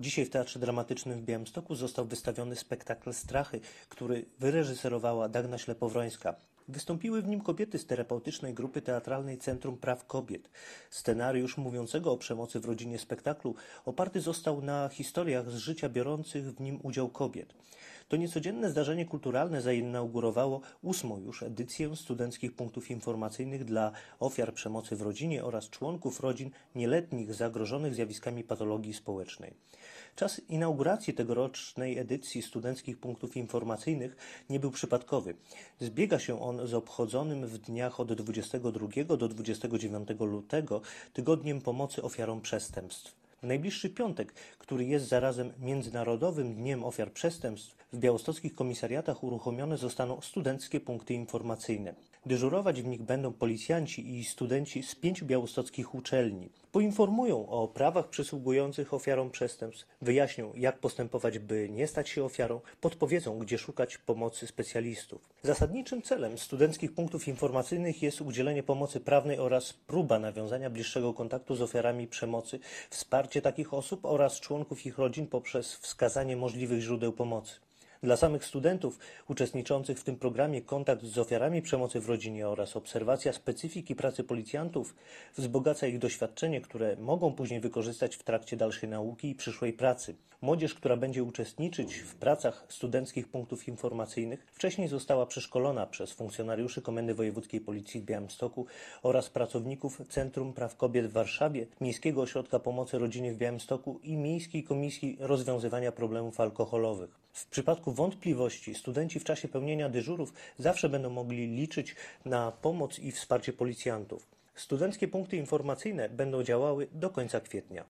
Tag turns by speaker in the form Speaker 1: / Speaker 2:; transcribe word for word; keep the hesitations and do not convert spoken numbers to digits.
Speaker 1: Dzisiaj w Teatrze Dramatycznym w Białymstoku został wystawiony spektakl „Strachy”, który wyreżyserowała Dagna Ślepowrońska. Wystąpiły w nim kobiety z terapeutycznej grupy teatralnej Centrum Praw Kobiet. Scenariusz mówiącego o przemocy w rodzinie spektaklu oparty został na historiach z życia biorących w nim udział kobiet. To niecodzienne zdarzenie kulturalne zainaugurowało ósmą już edycję studenckich punktów informacyjnych dla ofiar przemocy w rodzinie oraz członków rodzin nieletnich zagrożonych zjawiskami patologii społecznej. Czas inauguracji tegorocznej edycji studenckich punktów informacyjnych nie był przypadkowy. Zbiega się on z obchodzonym w dniach od dwudziestego drugiego do dwudziestego dziewiątego lutego Tygodniem Pomocy Ofiarom Przestępstw. W najbliższy piątek, który jest zarazem Międzynarodowym Dniem Ofiar Przestępstw, w białostockich komisariatach uruchomione zostaną studenckie punkty informacyjne. Dyżurować w nich będą policjanci i studenci z pięciu białostockich uczelni. Poinformują o prawach przysługujących ofiarom przestępstw, wyjaśnią, jak postępować, by nie stać się ofiarą, podpowiedzą, gdzie szukać pomocy specjalistów. Zasadniczym celem studenckich punktów informacyjnych jest udzielenie pomocy prawnej oraz próba nawiązania bliższego kontaktu z ofiarami przemocy, wsparcie takich osób oraz członków ich rodzin poprzez wskazanie możliwych źródeł pomocy. Dla samych studentów uczestniczących w tym programie kontakt z ofiarami przemocy w rodzinie oraz obserwacja specyfiki pracy policjantów wzbogaca ich doświadczenie, które mogą później wykorzystać w trakcie dalszej nauki i przyszłej pracy. Młodzież, która będzie uczestniczyć w pracach studenckich punktów informacyjnych, wcześniej została przeszkolona przez funkcjonariuszy Komendy Wojewódzkiej Policji w Białymstoku oraz pracowników Centrum Praw Kobiet w Warszawie, Miejskiego Ośrodka Pomocy Rodzinie w Białymstoku i Miejskiej Komisji Rozwiązywania Problemów Alkoholowych. W przypadku wątpliwości studenci w czasie pełnienia dyżurów zawsze będą mogli liczyć na pomoc i wsparcie policjantów. Studenckie punkty informacyjne będą działały do końca kwietnia.